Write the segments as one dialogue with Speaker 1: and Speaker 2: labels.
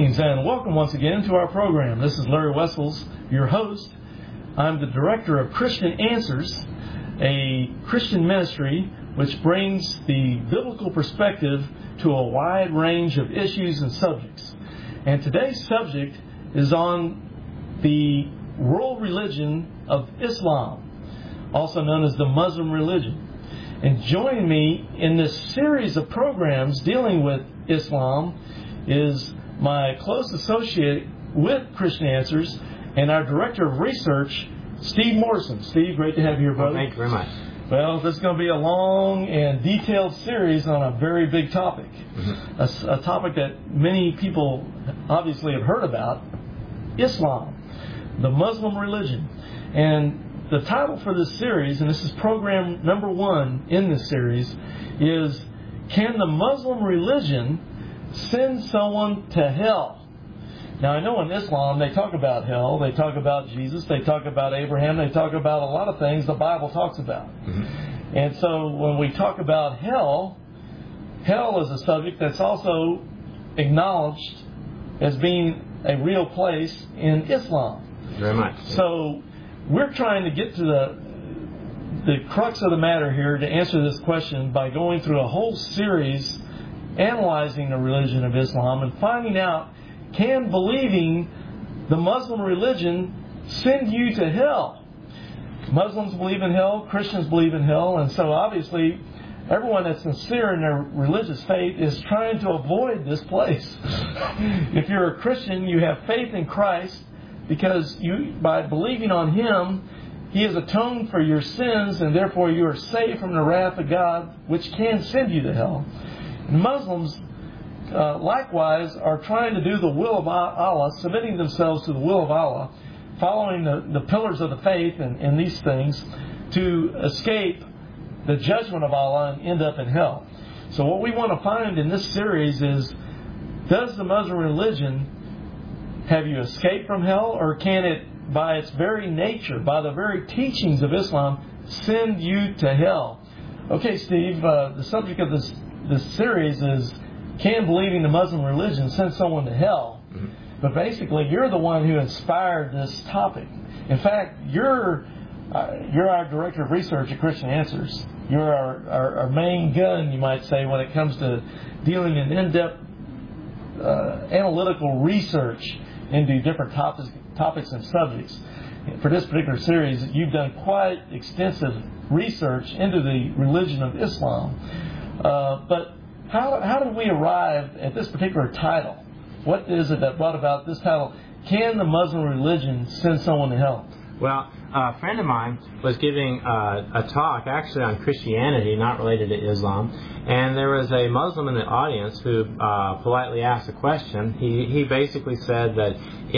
Speaker 1: Greetings and welcome once again to our program. This is Larry Wessels, your host. I'm the director of Christian Answers, a Christian ministry which brings the biblical perspective to a wide range of issues and subjects. And today's subject is on the world religion of Islam, also known as the Muslim religion. And joining me in this series of programs dealing with Islam is my close associate with Christian Answers and our Director of Research, Steve Morrison. Steve, great to have you here, brother.
Speaker 2: Thank you very much.
Speaker 1: Well, this is going to be a long and detailed series on a very big topic. Mm-hmm. A topic that many people obviously have heard about, Islam, the Muslim religion. And the title for this series, and this is program number 1 in this series, is Can the Muslim Religion Send Someone to Hell? Now, I know in Islam they talk about hell, they talk about Jesus, they talk about Abraham, they talk about a lot of things the Bible talks about. Mm-hmm. And so when we talk about hell, hell is a subject that's also acknowledged as being a real place in Islam.
Speaker 2: Very much.
Speaker 1: So we're trying to get to the crux of the matter here to answer this question by going through a whole series analyzing the religion of Islam and finding out, can believing the Muslim religion send you to hell? Muslims believe in hell, Christians believe in hell, and so obviously everyone that's sincere in their religious faith is trying to avoid this place. If you're a Christian, you have faith in Christ because you, by believing on Him, He has atoned for your sins, and therefore you are saved from the wrath of God, which can send you to hell. Muslims, likewise, are trying to do the will of Allah, submitting themselves to the will of Allah, following the pillars of the faith and these things to escape the judgment of Allah and end up in hell. So what we want to find in this series is, does the Muslim religion have you escape from hell, or can it, by its very nature, by the very teachings of Islam, send you to hell? Okay, Steve, the subject of this series is, can believing the Muslim religion send someone to hell? Mm-hmm. But basically, you're the one who inspired this topic. In fact, you're our Director of Research at Christian Answers. You're our main gun, you might say, when it comes to dealing in in-depth analytical research into different topics and subjects. For this particular series, you've done quite extensive research into the religion of Islam. But how did we arrive at this particular title? What is it that brought about this title? Can the Muslim religion send someone to hell?
Speaker 2: Well, a friend of mine was giving a talk actually on Christianity, not related to Islam, and there was a Muslim in the audience who politely asked a question. He basically said that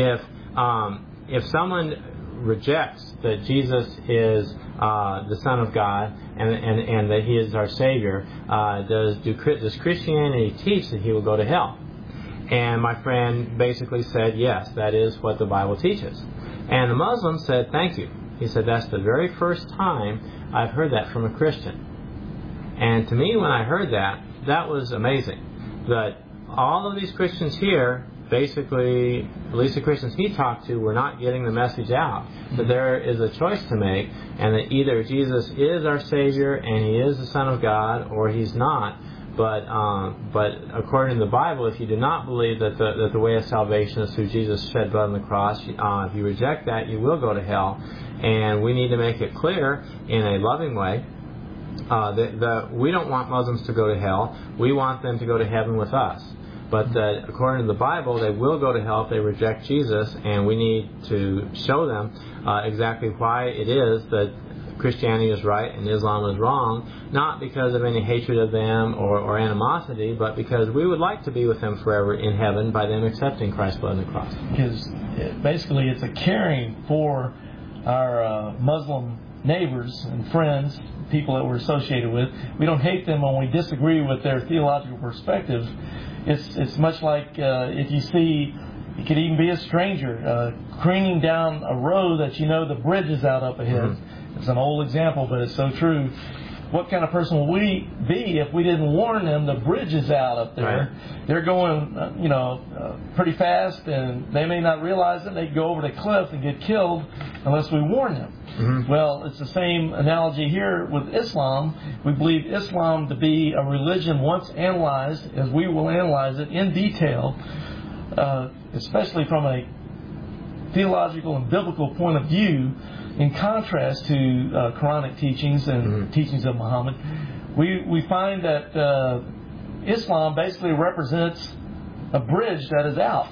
Speaker 2: if someone rejects that Jesus is the Son of God and that He is our Savior, does Christianity teach that He will go to hell? And my friend basically said, yes, that is what the Bible teaches. And the Muslim said, thank you. He said, that's the very first time I've heard that from a Christian. And to me, when I heard that, that was amazing. That all of these Christians here, basically, at least the Christians he talked to, were not getting the message out. That there is a choice to make, and that either Jesus is our Savior and He is the Son of God, or He's not. But according to the Bible, if you do not believe that the way of salvation is through Jesus' shed blood on the cross, if you reject that, you will go to hell. And we need to make it clear in a loving way that we don't want Muslims to go to hell. We want them to go to heaven with us. But that according to the Bible, they will go to hell if they reject Jesus, and we need to show them exactly why it is that Christianity is right and Islam is wrong, not because of any hatred of them or animosity, but because we would like to be with them forever in heaven by them accepting Christ's blood on the cross.
Speaker 1: Because basically it's a caring for our Muslim neighbors and friends, people that we're associated with. We don't hate them when we disagree with their theological perspective. It's much like if you see, it could even be a stranger careening down a road that you know the bridge is out up ahead. Mm-hmm. It's an old example, but it's so true. what kind of person will we be if we didn't warn them the bridge is out up there? Right. They're going, pretty fast, and they may not realize it. They go over the cliff and get killed unless we warn them. Mm-hmm. Well, it's the same analogy here with Islam. We believe Islam to be a religion once analyzed, as we will analyze it in detail, especially from a theological and biblical point of view, in contrast to Quranic teachings and teachings of Muhammad. We find that Islam basically represents a bridge that is out.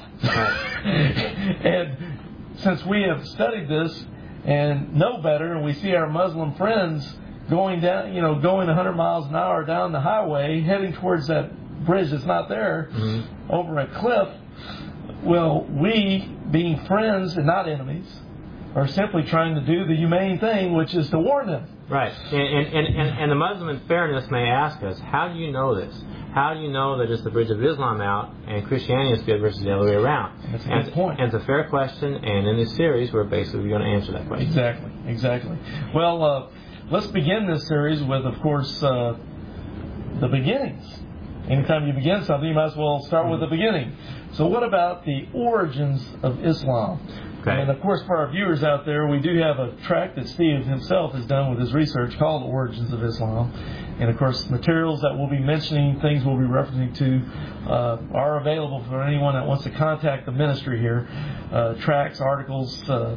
Speaker 1: And since we have studied this and know better, and we see our Muslim friends going down, going 100 miles an hour down the highway, heading towards that bridge that's not there, over a cliff, well, we, being friends and not enemies, are simply trying to do the humane thing, which is to warn them.
Speaker 2: Right. And the Muslim in fairness may ask us, how do you know this? How do you know that it's the bridge of Islam out and Christianity is good versus the other way around?
Speaker 1: That's a good point.
Speaker 2: And it's a fair question, and in this series we're basically going to answer that question.
Speaker 1: Exactly. Well, let's begin this series with, of course, the beginnings. Anytime you begin something, you might as well start with the beginning. So what about the origins of Islam? Okay. And of course, for our viewers out there, we do have a tract that Steve himself has done with his research called Origins of Islam. And of course, materials that we'll be mentioning, things we'll be referencing to, are available for anyone that wants to contact the ministry here. Tracts, articles,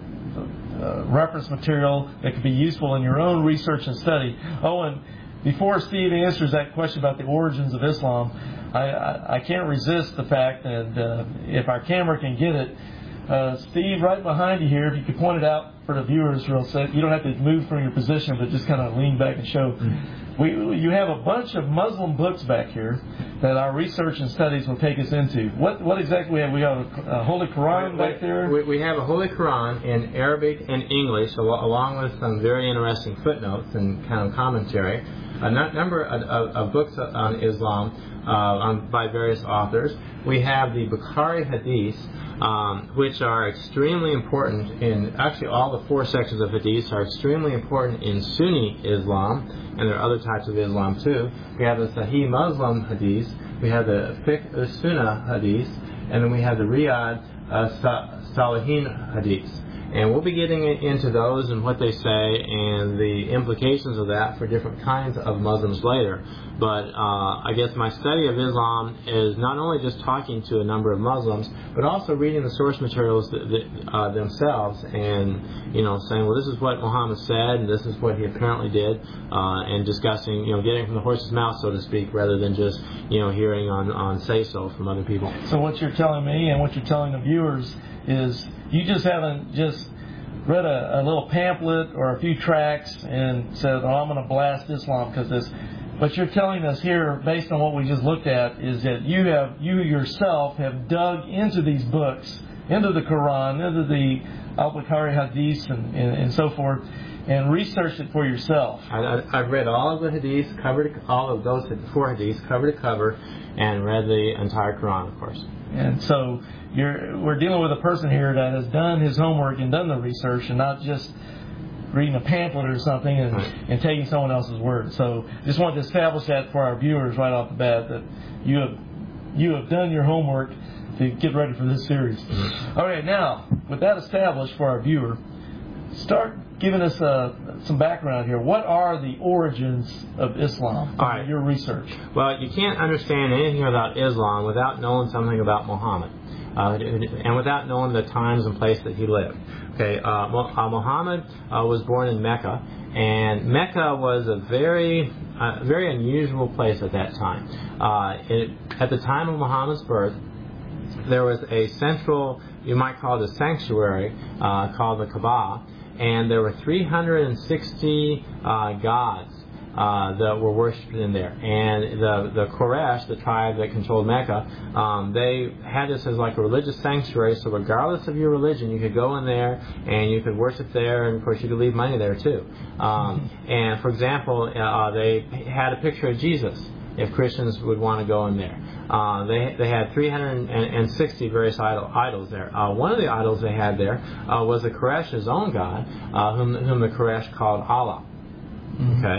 Speaker 1: reference material that could be useful in your own research and study. Oh, and before Steve answers that question about the origins of Islam, I can't resist the fact that if our camera can get it, Steve, right behind you here, if you could point it out for the viewers real quick. You don't have to move from your position, but just kind of lean back and show. You have a bunch of Muslim books back here that our research and studies will take us into. What exactly we have? We have a Holy Quran back there?
Speaker 2: We have a Holy Quran in Arabic and English, along with some very interesting footnotes and kind of commentary. A number of books on Islam by various authors. We have the Bukhari Hadith, which are extremely important in, actually all the 4 sections of Hadith are extremely important in Sunni Islam, and there are other types of Islam too. We have the Sahih Muslim Hadith, we have the Fiqh Sunnah Hadith, and then we have the Riyadh Salihin Hadith. And we'll be getting into those and what they say and the implications of that for different kinds of Muslims later. But I guess my study of Islam is not only just talking to a number of Muslims, but also reading the source materials themselves and, saying, well, this is what Muhammad said and this is what he apparently did, and discussing, getting from the horse's mouth, so to speak, rather than just, hearing on say-so from other people.
Speaker 1: So what you're telling me and what you're telling the viewers is you just haven't just read a little pamphlet or a few tracts and said, I'm going to blast Islam because this. What you're telling us here, based on what we just looked at, is that you yourself have dug into these books, into the Quran, into the Al-Bukhari Hadith and so forth, and researched it for yourself.
Speaker 2: I've read all of the Hadiths, all of those 4 Hadiths cover to cover, and read the entire Quran, of course.
Speaker 1: And so we're dealing with a person here that has done his homework and done the research, and not just reading a pamphlet or something and taking someone else's word. So just wanted to establish that for our viewers right off the bat, that you have done your homework to get ready for this series. All right, now, with that established for our viewer, start giving us some background here. What are the origins of Islam from your research?
Speaker 2: Well, you can't understand anything about Islam without knowing something about Muhammad, and without knowing the times and place that he lived. Okay, Muhammad was born in Mecca, and Mecca was a very unusual place at that time. At the time of Muhammad's birth, there was a central, you might call it a sanctuary, called the Kaaba, and there were 360 gods that were worshipped in there. And the Quraysh, the tribe that controlled Mecca, they had this as like a religious sanctuary, so regardless of your religion, you could go in there and you could worship there, and of course you could leave money there too. And for example, they had a picture of Jesus, if Christians would want to go in there. They had 360 various idols there. One of the idols they had there was the Quraysh's own god, whom the Quraysh called Allah. Okay,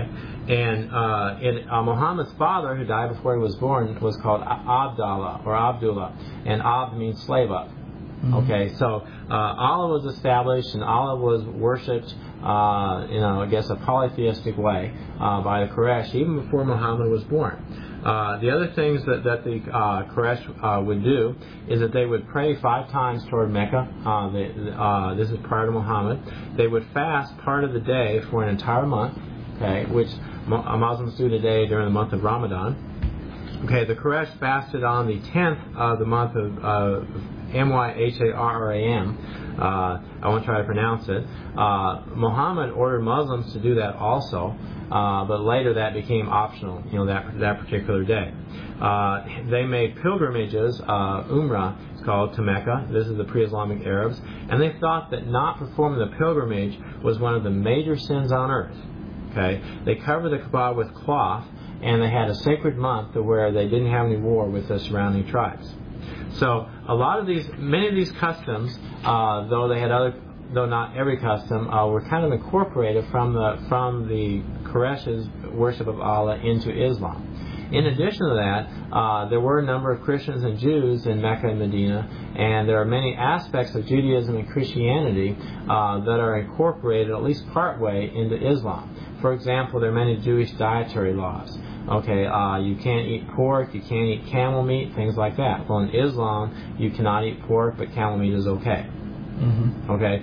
Speaker 2: And Muhammad's father, who died before he was born, was called Abdullah or Abdullah, and Abd means slave of. Okay, so Allah was established and Allah was worshipped, I guess a polytheistic way by the Quraysh even before Muhammad was born. The other things that the Quraysh would do is that they would pray 5 times toward Mecca. This is prior to Muhammad. They would fast part of the day for an entire month, okay, which Muslims do today during the month of Ramadan. Okay, the Quraysh fasted on the 10th of the month of Myharram. I won't try to pronounce it. Muhammad ordered Muslims to do that also, but later that became optional, that particular day. They made pilgrimages, Umrah it's called, to Mecca. This is the pre-Islamic Arabs. And they thought that not performing the pilgrimage was one of the major sins on earth. Okay, they covered the Kaaba with cloth, and they had a sacred month where they didn't have any war with the surrounding tribes. So many of these customs, though not every custom, were kind of incorporated from the Quraysh's worship of Allah into Islam. In addition to that, there were a number of Christians and Jews in Mecca and Medina, and there are many aspects of Judaism and Christianity that are incorporated at least partway into Islam. For example, there are many Jewish dietary laws. Okay, you can't eat pork, you can't eat camel meat, things like that. Well, in Islam, you cannot eat pork, but camel meat is okay. Mm-hmm. Okay,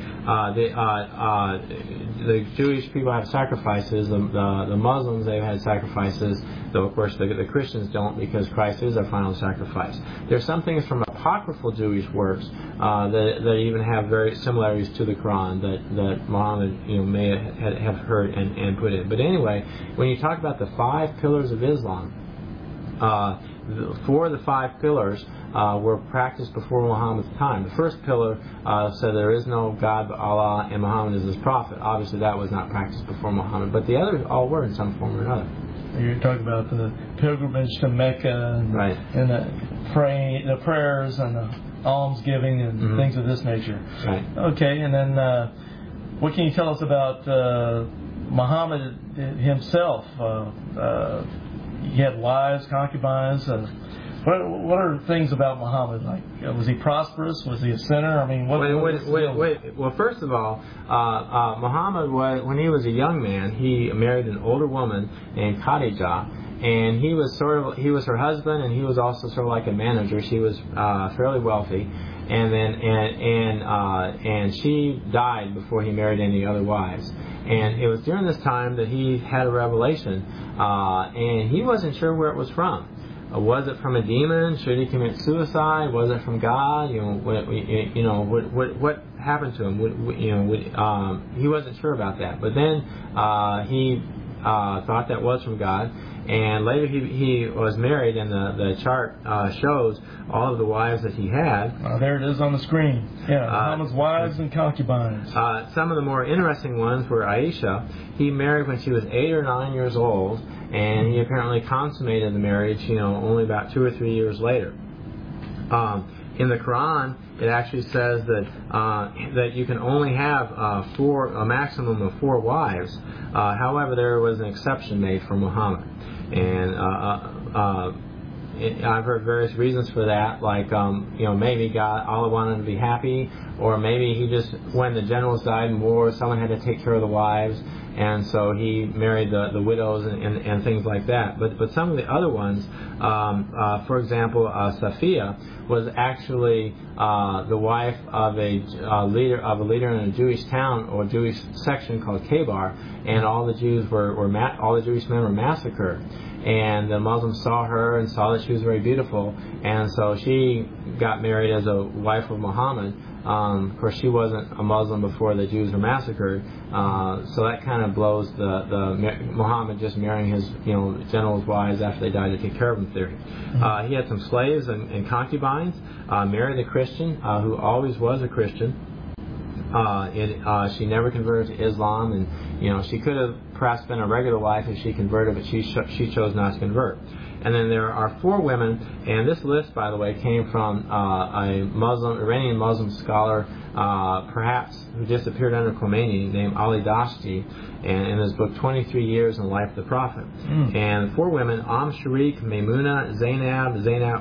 Speaker 2: the Jewish people have sacrifices. The Muslims, they've had sacrifices, though of course the Christians don't, because Christ is our final sacrifice. There's some things from apocryphal Jewish works that even have very similarities to the Quran that Muhammad may have heard and put in. But anyway, when you talk about the 5 pillars of Islam, 4 of the 5 pillars were practiced before Muhammad's time. The first pillar said there is no God but Allah and Muhammad is his prophet. Obviously that was not practiced before Muhammad, but the others all were in some form or another.
Speaker 1: You're talking about the pilgrimage to Mecca and,
Speaker 2: right.
Speaker 1: and the prayers and the almsgiving and mm-hmm. things of this nature.
Speaker 2: Right.
Speaker 1: Okay, and then what can you tell us about Muhammad himself? He had wives, concubines. What are things about Muhammad like? Was he prosperous? Was he a sinner? I mean,
Speaker 2: wait. Well, first of all, Muhammad when he was a young man, he married an older woman named Khadijah, and he was her husband, and he was also sort of like a manager. She was fairly wealthy, and she died before he married any other wives. And it was during this time that he had a revelation, and he wasn't sure where it was from. Was it from a demon? Should he commit suicide? Was it from God? What happened to him? He wasn't sure about that. But then he thought that was from God. And later he was married, and the chart shows all of the wives that he had.
Speaker 1: There it is on the screen. Yeah, Muhammad's wives and concubines.
Speaker 2: Some of the more interesting ones were Aisha. He married when she was 8 or 9 years old, and he apparently consummated the marriage, only about 2 or 3 years later. In the Quran, it actually says that you can only have a maximum of 4 wives. However, there was an exception made for Muhammad, and I've heard various reasons for that, like maybe Allah wanted him to be happy, or maybe he just, when the generals died in war, someone had to take care of the wives, and so he married the widows and things like that. But some of the other ones, for example, Safiya was actually the wife of a leader in a Jewish town or Jewish section called Khaybar, and all the Jewish men were massacred. And the Muslims saw her and saw that she was very beautiful, and so she got married as a wife of Muhammad. Of course, she wasn't a Muslim before the Jews were massacred, so that kind of blows the Muhammad just marrying his generals' wives after they died to take care of them theory. He had some slaves and concubines. Married a Christian who always was a Christian. She never converted to Islam, and she could have perhaps been a regular wife if she converted, but she chose not to convert. And then there are 4 women, and this list, by the way, came from a Iranian Muslim scholar, perhaps who just appeared under Khomeini, named Ali Dashti, and in his book 23 Years in the Life of the Prophet. And 4 women, Sharik, Maymuna, Zainab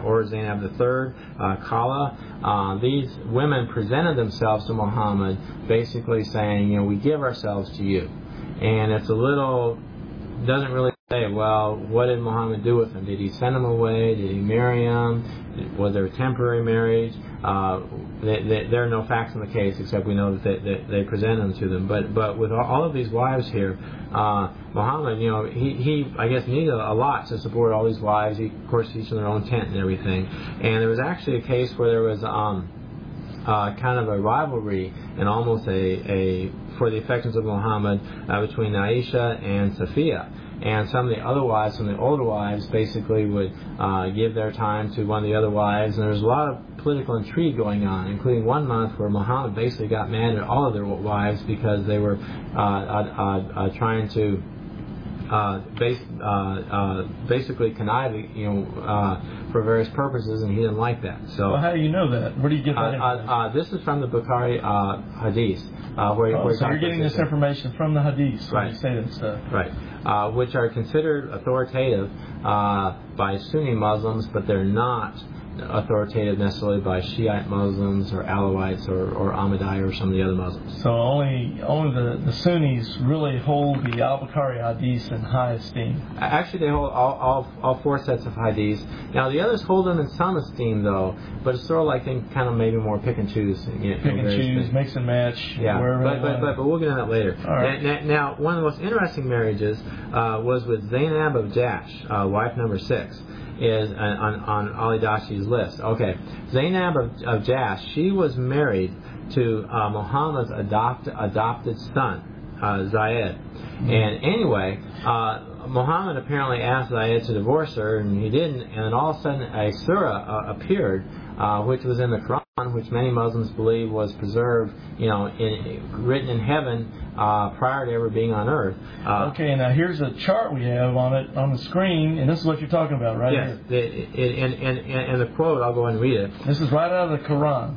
Speaker 2: III, Khala. These women presented themselves to Muhammad, basically saying, we give ourselves to you. And it's doesn't really say, well, what did Muhammad do with them? Did he send them away? Did he marry them? Was there a temporary marriage? There are no facts in the case, except we know that they presented them to them. But with all of these wives here, Muhammad, he I guess needed a lot to support all these wives. He, of course, each in their own tent and everything. And there was actually a case where there was kind of a rivalry and almost for the affections of Muhammad between Aisha and Safiya. And some of the other wives, some of the older wives, basically would give their time to one of the other wives. And there was a lot of political intrigue going on, including one month where Muhammad basically got mad at all of their wives because they were trying to basically connive, for various purposes, and he didn't like that. So,
Speaker 1: how do you know that? Where do you get that information?
Speaker 2: This is from the Bukhari Hadith.
Speaker 1: So you're getting this information from the Hadith when you say that stuff.
Speaker 2: Right. Which are considered authoritative by Sunni Muslims, but they're not authoritative necessarily by Shiite Muslims or Alawites or Ahmadiyya or some of the other Muslims.
Speaker 1: So only the Sunnis really hold the Al-Bukhari Hadith in high esteem.
Speaker 2: Actually, they hold all 4 sets of Hadiths. Now, the others hold them in some esteem, though, but it's sort of like they kind of maybe more pick and choose.
Speaker 1: Pick and choose, mix and match.
Speaker 2: Yeah, but we'll get into that later.
Speaker 1: All right.
Speaker 2: Now, one of the most interesting marriages was with Zainab of Jahsh, wife number 6. Is on Ali Dashti's list. Okay, Zainab of Jahsh, she was married to Muhammad's adopted son, Zayed. And anyway, Muhammad apparently asked Zayed to divorce her, and he didn't. And then all of a sudden, a surah appeared, which was in the Quran, which many Muslims believe was preserved, written in heaven prior to ever being on earth.
Speaker 1: Okay, now here's a chart we have on the screen, and this is what you're talking about, right?
Speaker 2: Yes, and the quote, I'll go ahead and read it.
Speaker 1: This is right out of the Quran.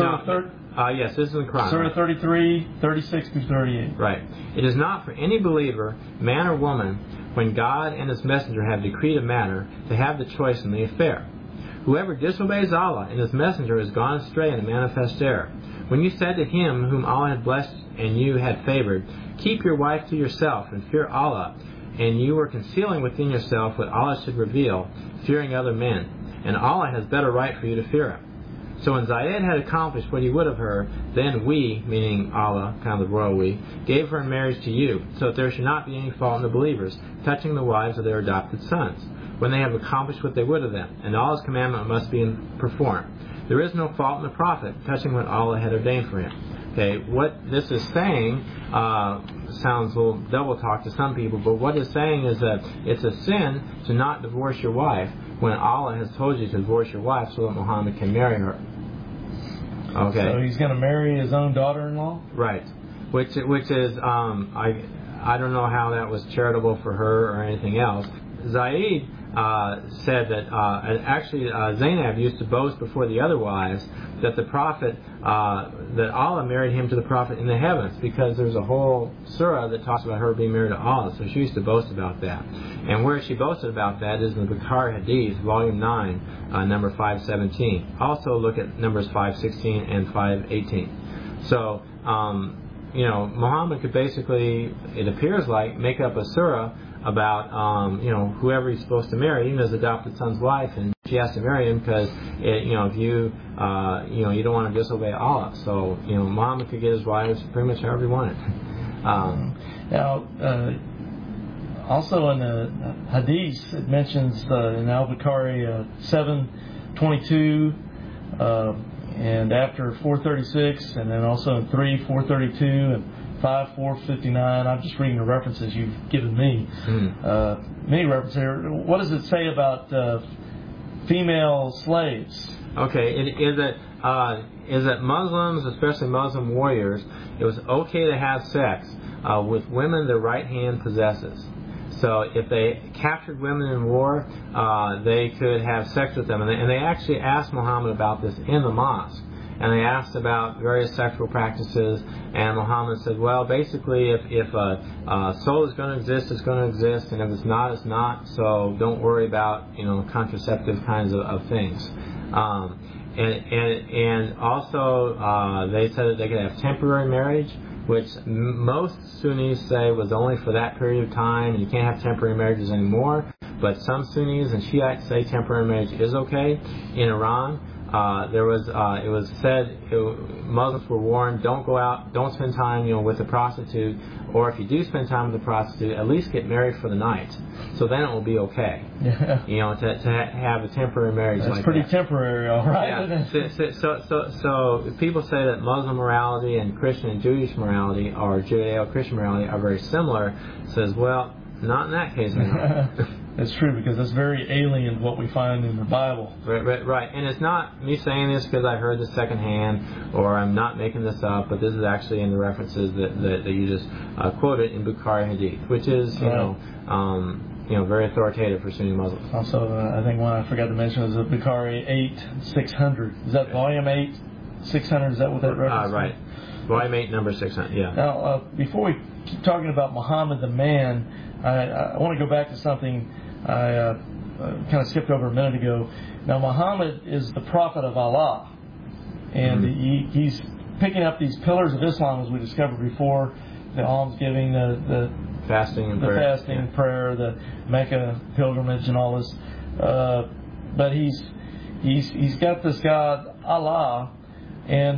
Speaker 2: Yes, this is in the Quran.
Speaker 1: Surah 33, 36 through 38.
Speaker 2: Right. It is not for any believer, man or woman, when God and His Messenger have decreed a matter, to have the choice in the affair. Whoever disobeys Allah and His Messenger has gone astray in a manifest error. When you said to him whom Allah had blessed and you had favored, keep your wife to yourself and fear Allah, and you were concealing within yourself what Allah should reveal, fearing other men, and Allah has better right for you to fear Him. So when Zayed had accomplished what he would of her, then we, meaning Allah, kind of the royal we, gave her in marriage to you, so that there should not be any fault in the believers, touching the wives of their adopted sons, when they have accomplished what they would of them, and Allah's commandment must be performed. There is no fault in the Prophet, touching what Allah had ordained for him. Okay, what this is saying sounds a little double talk to some people, but what it's saying is that it's a sin to not divorce your wife when Allah has told you to divorce your wife so that Muhammad can marry her. Okay.
Speaker 1: So he's going to marry his own daughter-in-law?
Speaker 2: Right. Which is I don't know how that was charitable for her or anything else. Zayd said that actually Zainab used to boast before the other wives that the Prophet, that Allah married him to the Prophet in the heavens, because there's a whole surah that talks about her being married to Allah, so she used to boast about that. And where she boasted about that is in the Bukhari Hadith, volume 9, number 517. Also look at numbers 516 and 518. So, Muhammad could basically, it appears like, make up a surah about whoever he's supposed to marry, even his adopted son's wife, and she has to marry him because if you don't want to disobey Allah. So Muhammad could get his wives pretty much however he wanted.
Speaker 1: Now, also in the Hadith, it mentions in Al-Bukhari 7:22 and after 4:36, and then also in 3:432 and 5:459. I'm just reading the references you've given me. Many references here. What does it say about female slaves?
Speaker 2: Okay, is that Muslims, especially Muslim warriors, it was okay to have sex with women their right hand possesses. So if they captured women in war, they could have sex with them. And they actually asked Muhammad about this in the mosque. And they asked about various sexual practices, and Muhammad said, well, basically, if a soul is going to exist, it's going to exist, and if it's not, it's not. So don't worry about contraceptive kinds of things. And also they said that they could have temporary marriage, which most Sunnis say was only for that period of time, and you can't have temporary marriages anymore. But some Sunnis and Shiites say temporary marriage is okay. In Iran, it was said Muslims were warned, don't go out, don't spend time with a prostitute, or if you do spend time with a prostitute, at least get married for the night. So then it will be okay.
Speaker 1: Yeah.
Speaker 2: To have a temporary marriage
Speaker 1: That's
Speaker 2: like
Speaker 1: pretty
Speaker 2: that.
Speaker 1: temporary, all right.
Speaker 2: Yeah. So people say that Muslim morality and Christian and Jewish morality, or Judeo-Christian morality, are very similar. Says, well, not in that case.
Speaker 1: It's true, because it's very alien to what we find in the Bible.
Speaker 2: Right. And it's not me saying this because I heard this secondhand, or I'm not making this up, but this is actually in the references that you just quoted in Bukhari Hadith, which is, very authoritative for Sunni Muslims.
Speaker 1: Also, I think one I forgot to mention is Bukhari 8:600. Is that volume 8, 600? Is that what that reference is? Right.
Speaker 2: Volume 8, number 600, yeah.
Speaker 1: Now, before we keep talking about Muhammad the man, I want to go back to something I kind of skipped over a minute ago. Now, Muhammad is the prophet of Allah, and he's picking up these pillars of Islam, as we discovered before: the almsgiving, the
Speaker 2: fasting and
Speaker 1: prayer, the Mecca pilgrimage, and all this. But he's got this God Allah, and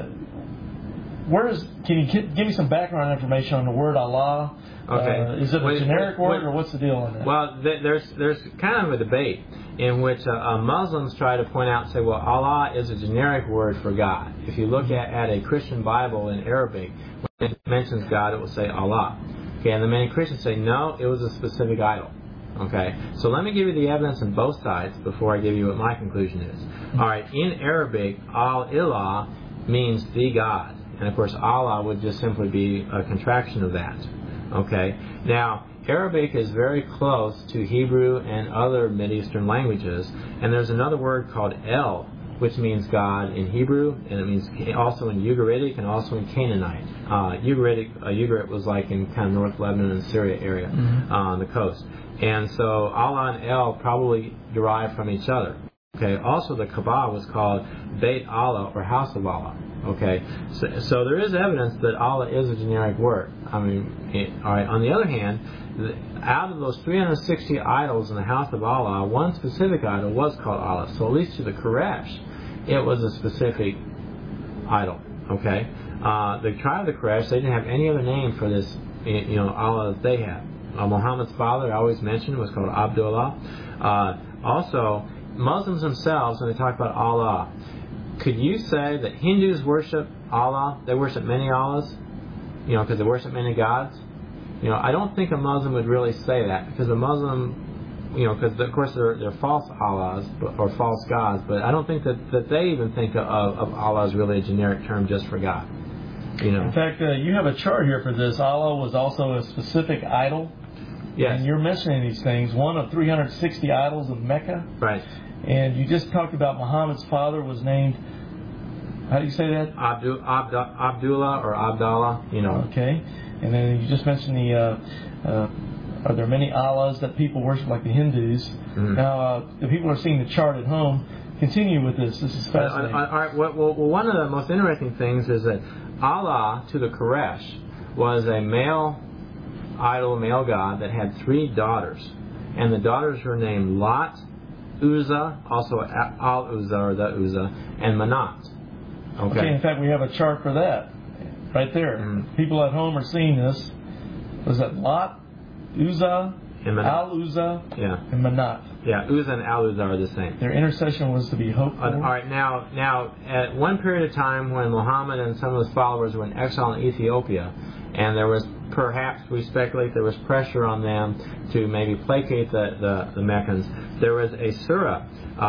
Speaker 1: can you give me some background information on the word Allah?
Speaker 2: Okay.
Speaker 1: Is it a generic word, or what's the deal on that?
Speaker 2: Well, there's kind of a debate in which Muslims try to point out and say, well, Allah is a generic word for God. If you look at a Christian Bible in Arabic, when it mentions God, it will say Allah. Okay, and the many Christians say, no, it was a specific idol. Okay, so let me give you the evidence on both sides before I give you what my conclusion is. All right, in Arabic, Al-Ilah means the God. And of course, Allah would just simply be a contraction of that. Okay. Now, Arabic is very close to Hebrew and other Mideastern languages, and there's another word called El, which means God in Hebrew, and it means also in Ugaritic and also in Canaanite. Ugarit was like in kind of North Lebanon and Syria area on the coast. And so Allah and El probably derive from each other. Okay. Also, the Kaaba was called Beit Allah, or House of Allah. Okay, so there is evidence that Allah is a generic word. All right. On the other hand, out of those 360 idols in the house of Allah, one specific idol was called Allah. So at least to the Quraysh, it was a specific idol. Okay, the tribe of the Quraysh, they didn't have any other name for this, Allah that they had. Muhammad's father, I always mentioned, was called Abdullah. Also, Muslims themselves, when they talk about Allah, could you say that Hindus worship Allah? They worship many Allahs, because they worship many gods. I don't think a Muslim would really say that, because a Muslim, because of course they're false Allahs or false gods, but I don't think that they even think of Allah as really a generic term just for God.
Speaker 1: In fact, you have a chart here for this. Allah was also a specific idol.
Speaker 2: Yes.
Speaker 1: And you're mentioning these things. One of 360 idols of Mecca.
Speaker 2: Right.
Speaker 1: And you just talked about Muhammad's father was named, how do you say that?
Speaker 2: Abdullah or Abdallah,
Speaker 1: Okay. And then you just mentioned are there many Allahs that people worship like the Hindus? Now, the people are seeing the chart at home. Continue with this. This is fascinating.
Speaker 2: All right. Well, one of the most interesting things is that Allah, to the Quraysh, was a male idol, male god that had 3 daughters. And the daughters were named Lot, Uzza, also Al-Uzza or the Uzza, and Manat.
Speaker 1: Okay, in fact, we have a chart for that right there. People at home are seeing this. Was it Lot, Uzza, Al-Uzza, and Manat?
Speaker 2: Yeah, Uzza and Al-Uzza are the same.
Speaker 1: Their intercession was to be hoped for.
Speaker 2: All right, now, at one period of time when Muhammad and some of his followers were in exile in Ethiopia, and there was perhaps, we speculate, there was pressure on them to maybe placate the Meccans. There was a surah,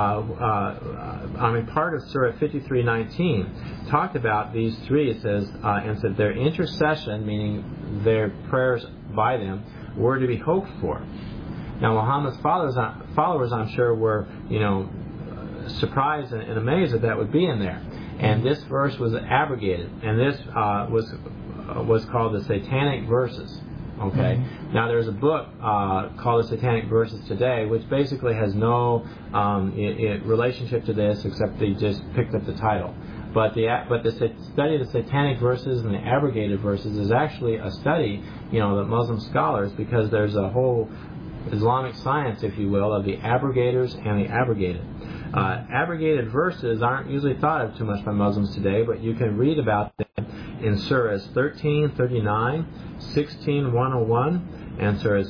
Speaker 2: part of Surah 53:19 talked about these 3. It says, and said their intercession, meaning their prayers by them, were to be hoped for. Now, Muhammad's followers, I'm sure, were, surprised and amazed that would be in there. And this verse was abrogated, and this was called the Satanic Verses. Okay. Mm-hmm. Now, there's a book called the Satanic Verses Today, which basically has no relationship to this, except they just picked up the title. But the study of the Satanic Verses and the abrogated verses is actually a study, that Muslim scholars, because there's a whole Islamic science, if you will, of the abrogators and the abrogated. Abrogated verses aren't usually thought of too much by Muslims today, but you can read about them in Surahs 13:39, 16:101, and Surahs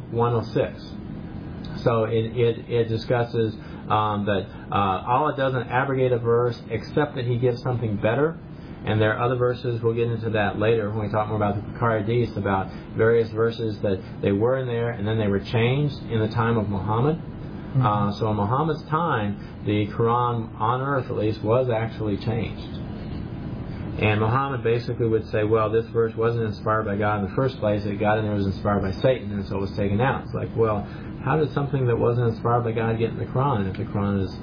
Speaker 2: 2:106. So it discusses that Allah doesn't abrogate a verse except that He gives something better. And there are other verses, we'll get into that later when we talk more about the Bukhari Hadith, about various verses that they were in there and then they were changed in the time of Muhammad. Mm-hmm. So in Muhammad's time, the Quran, on earth at least, was actually changed. And Muhammad basically would say, well, this verse wasn't inspired by God in the first place. It got in there was inspired by Satan, and so it was taken out. It's like, well, how did something that wasn't inspired by God get in the Quran if the Quran is,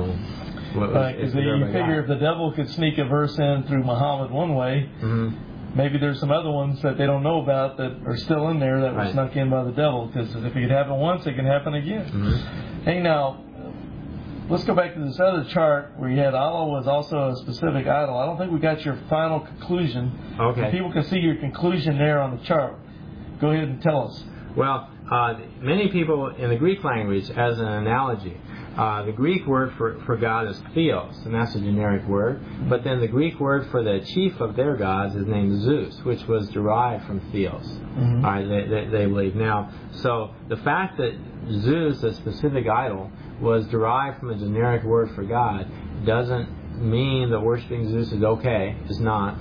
Speaker 1: Right, because you figure if the devil could sneak a verse in through Muhammad one way, mm-hmm. maybe there's some other ones that they don't know about that are still in there that were snuck in by the devil. Because if it could happen once, it can happen again. Mm-hmm. Hey, now, let's go back to this other chart where you had Allah was also a specific idol. I don't think we got your final conclusion.
Speaker 2: Okay.
Speaker 1: If people can see your conclusion there on the chart, go ahead and tell us.
Speaker 2: Well, many people in the Greek language, as an analogy, the Greek word for God is theos, and that's a generic word. But then the Greek word for the chief of their gods is named Zeus, which was derived from theos. Mm-hmm. All right, they believe. Now, so the fact that Zeus, a specific idol, was derived from a generic word for God doesn't mean that worshiping Zeus is okay. It's not.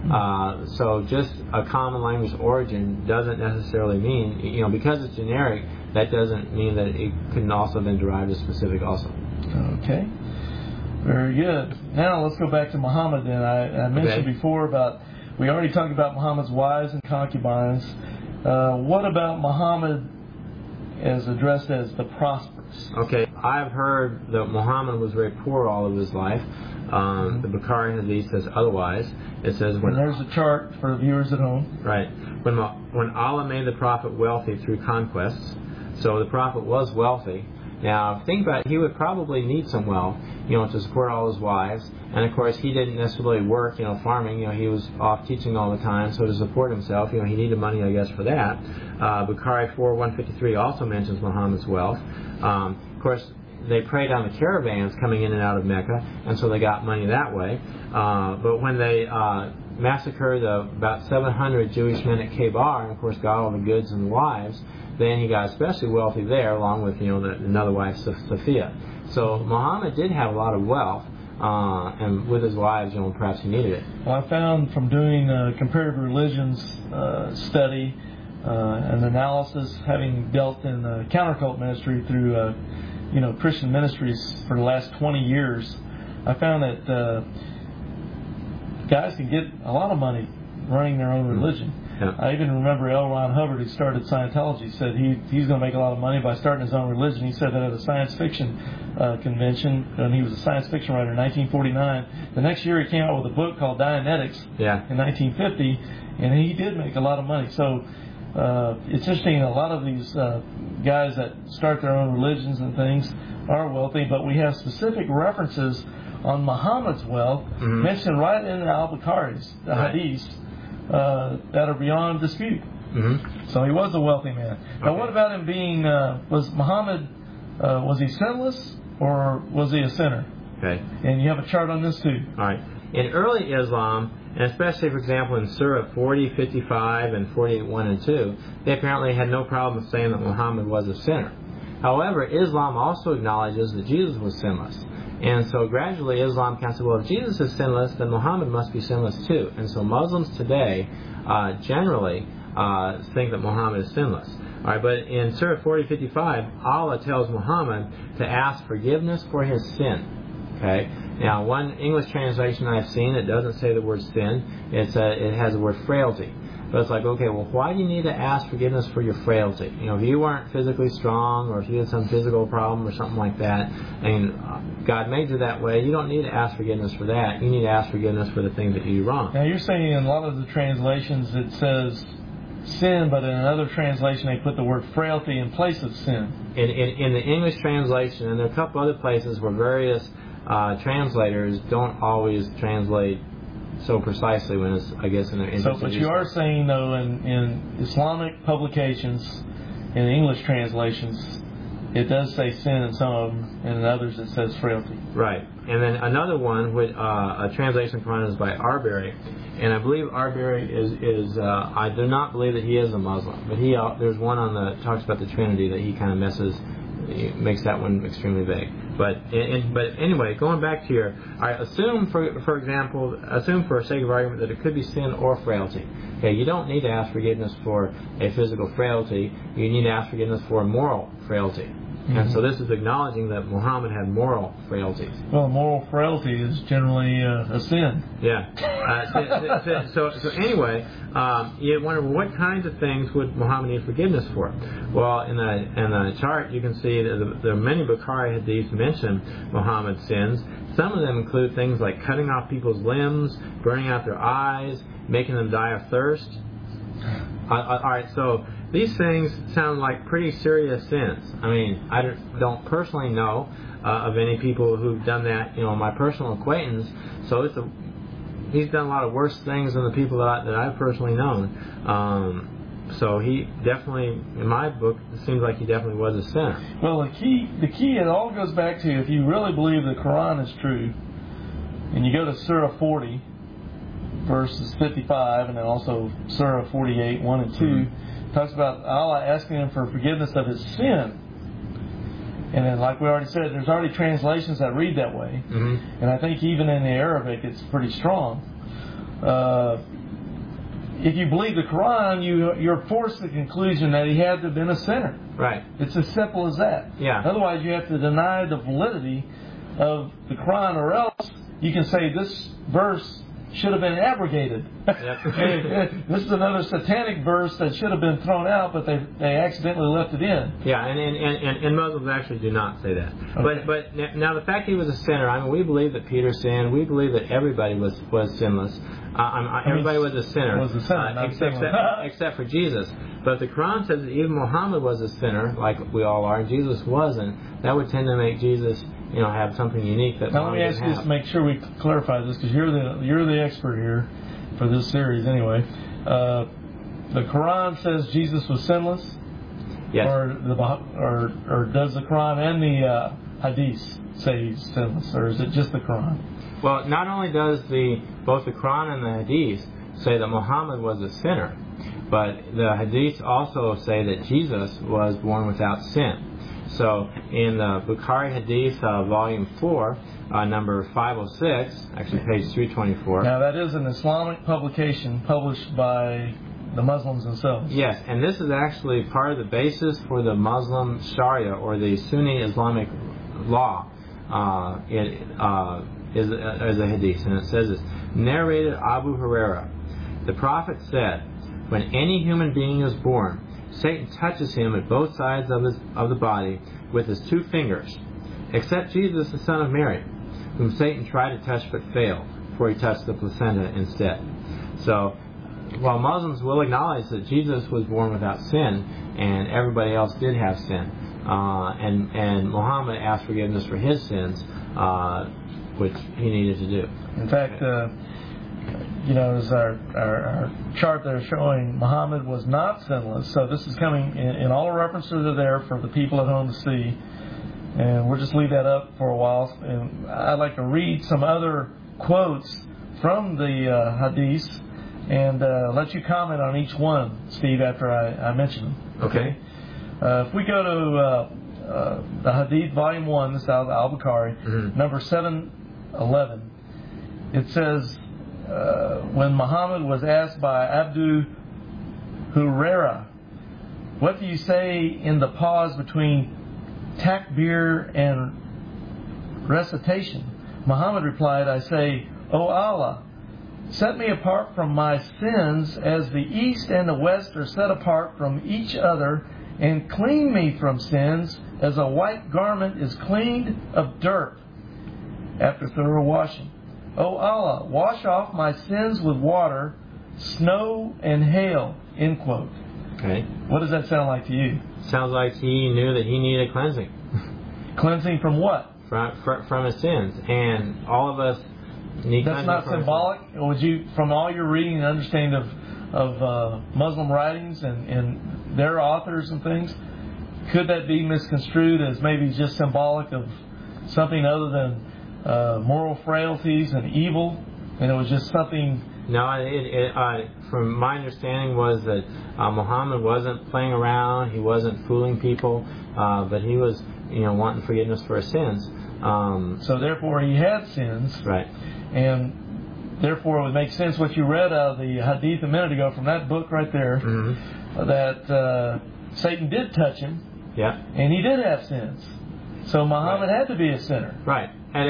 Speaker 2: So just a common language origin doesn't necessarily mean, because it's generic, that doesn't mean that it couldn't also have been derived as specific also. Okay.
Speaker 1: Very good. Now let's go back to Muhammad then. I mentioned before we already talked about Muhammad's wives and concubines. What about Muhammad as addressed as the prosperous?
Speaker 2: Okay. I've heard that Muhammad was very poor all of his life. The Bukhari Hadith says otherwise. It says
Speaker 1: and there's a chart for the viewers at home.
Speaker 2: Right. When Allah made the Prophet wealthy through conquests, so the Prophet was wealthy. Now, think about it, he would probably need some wealth, to support all his wives. And of course, he didn't necessarily work, farming. He was off teaching all the time. So to support himself, he needed money, I guess, for that. Bukhari 4:153 also mentions Muhammad's wealth. Of course, they preyed on the caravans coming in and out of Mecca, and so they got money that way. But when they massacred about 700 Jewish men at Khaybar, and of course got all the goods and the wives, then he got especially wealthy there, along with another wife, Safiya. So Muhammad did have a lot of wealth, and with his wives, perhaps he needed it.
Speaker 1: Well, I found from doing comparative religions study and analysis, having dealt in countercult ministry through Christian ministries for the last 20 years, I found that guys can get a lot of money running their own religion. Yeah. I even remember L. Ron Hubbard, who started Scientology, said he's going to make a lot of money by starting his own religion. He said that at a science fiction convention, and he was a science fiction writer in 1949. The next year he came out with a book called Dianetics in 1950, and he did make a lot of money. So it's interesting, a lot of these guys that start their own religions and things are wealthy, but we have specific references on Muhammad's wealth mentioned right in the Al-Bukhari's, the Hadiths, that are beyond dispute. Mm-hmm. So he was a wealthy man. Now, what about him being, was Muhammad, was he sinless or was he a sinner?
Speaker 2: Okay.
Speaker 1: And you have a chart on this too.
Speaker 2: All right. In early Islam, and especially, for example, in Surah 40:55 and 48:1 and 2, they apparently had no problem saying that Muhammad was a sinner. However, Islam also acknowledges that Jesus was sinless. And so gradually Islam can say, well, if Jesus is sinless, then Muhammad must be sinless too. And so Muslims today generally think that Muhammad is sinless. All right, but in Surah 40:55, Allah tells Muhammad to ask forgiveness for his sin. Okay. Now, one English translation I've seen, it doesn't say the word sin. It has the word frailty. But it's like, okay, well, why do you need to ask forgiveness for your frailty? You know, if you weren't physically strong, or if you had some physical problem or something like that, and God made you that way, you don't need to ask forgiveness for that. You need to ask forgiveness for the things that you do wrong.
Speaker 1: Now, you're saying in a lot of the translations it says sin, but in another translation they put the word frailty in place of sin.
Speaker 2: In the English translation, and there are a couple other places where various translators don't always translate so precisely when it's, I guess, in their English.
Speaker 1: So, but you are saying, though, in Islamic publications, in English translations, it does say sin in some of them, and in others it says frailty.
Speaker 2: Right. And then another one, with a translation from it is by Arbery, and I believe Arbery is I do not believe that he is a Muslim, but there's one on the talks about the Trinity that he kind of makes that one extremely vague. But anyway, going back to your, I assume for example, for sake of argument that it could be sin or frailty. Okay, you don't need to ask forgiveness for a physical frailty. You need to ask forgiveness for a moral frailty. Mm-hmm. And so this is acknowledging that Muhammad had moral frailties.
Speaker 1: Well, moral frailty is generally a sin.
Speaker 2: Yeah. So anyway, you wonder what kinds of things would Muhammad need forgiveness for? Well, in the chart you can see that there are many Bukhari hadiths mention Muhammad's sins. Some of them include things like cutting off people's limbs, burning out their eyes, making them die of thirst. All right, so these things sound like pretty serious sins. I mean, I don't personally know of any people who've done that, my personal acquaintance. So he's done a lot of worse things than the people that I've personally known. So he definitely, in my book, it seems like he definitely was a sinner.
Speaker 1: Well, the key, it all goes back to, if you really believe the Quran is true, and you go to Surah 40, verses 55, and then also Surah 48, 1 and 2, talks about Allah asking him for forgiveness of his sin. And then, like we already said, there's already translations that read that way. Mm-hmm. And I think even in the Arabic, it's pretty strong. If you believe the Quran, you're forced to the conclusion that he had to have been a sinner.
Speaker 2: Right.
Speaker 1: It's as simple as that.
Speaker 2: Yeah.
Speaker 1: Otherwise, you have to deny the validity of the Quran, or else you can say this verse should have been abrogated. Yep. This is another satanic verse that should have been thrown out, but they accidentally left it in.
Speaker 2: Yeah, and Muslims actually do not say that. Okay. But now the fact he was a sinner, I mean, we believe that Peter sinned. We believe that everybody was sinless. Everybody was a sinner. Except for Jesus. But the Quran says that even Muhammad was a sinner, like we all are, and Jesus wasn't. That would tend to make Jesus, have something unique that.
Speaker 1: Now let me ask you this to make sure we clarify this, because you're the expert here for this series anyway. The Quran says Jesus was sinless.
Speaker 2: Yes.
Speaker 1: Or does the Quran and the Hadith say he's sinless, or is it just the Quran?
Speaker 2: Well, not only does both the Quran and the Hadith say that Muhammad was a sinner, but the Hadith also say that Jesus was born without sin. So in the Bukhari Hadith, volume 4, number 506, actually page 324.
Speaker 1: Now that is an Islamic publication published by the Muslims themselves.
Speaker 2: Yes, and this is actually part of the basis for the Muslim Sharia, or the Sunni Islamic law. Is a hadith, and it says this: narrated Abu Huraira, the Prophet said, when any human being is born, Satan touches him at both sides of the body with his 2 fingers, except Jesus, the son of Mary, whom Satan tried to touch but failed, for he touched the placenta instead. So, while Muslims will acknowledge that Jesus was born without sin, and everybody else did have sin, and Muhammad asked forgiveness for his sins, which he needed to do.
Speaker 1: In fact, as our chart there showing, Muhammad was not sinless. So this is coming in all the references are there for the people at home to see. And we'll just leave that up for a while. And I'd like to read some other quotes from the Hadith and let you comment on each one, Steve, after I mention them.
Speaker 2: Okay.
Speaker 1: If we go to the Hadith, Volume 1, this is out of Al-Bukhari, number 711, it says, when Muhammad was asked by Abu Huraira, what do you say in the pause between takbir and recitation? Muhammad replied, I say, O Allah, Set me apart from my sins as the east and the west are set apart from each other, and clean me from sins as a white garment is cleaned of dirt after thorough washing. O Allah, wash off my sins with water, snow and hail. End quote.
Speaker 2: Okay.
Speaker 1: What does that sound like to you?
Speaker 2: Sounds like he knew that he needed cleansing.
Speaker 1: Cleansing from what?
Speaker 2: From his sins. And all of us need cleansing.
Speaker 1: That's not symbolic? Would you, from all your reading and understanding of Muslim writings and their authors and things, could that be misconstrued as maybe just symbolic of something other than moral frailties and evil, and it was just something?
Speaker 2: No, from my understanding was that Muhammad wasn't playing around, he wasn't fooling people, but he was, wanting forgiveness for his sins.
Speaker 1: So therefore he had sins.
Speaker 2: Right.
Speaker 1: And therefore it would make sense what you read out of the hadith a minute ago from that book right there, that Satan did touch him.
Speaker 2: Yeah.
Speaker 1: And he did have sins. So Muhammad had to be a sinner.
Speaker 2: Right.